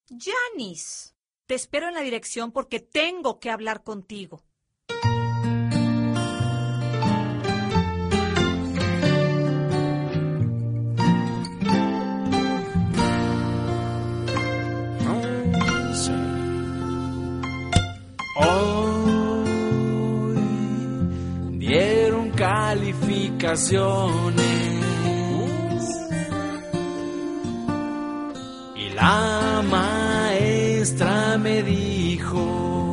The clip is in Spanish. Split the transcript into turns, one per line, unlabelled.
Yanis, te espero en la dirección porque tengo que hablar contigo.
Hoy dieron calificaciones y la maestra me dijo: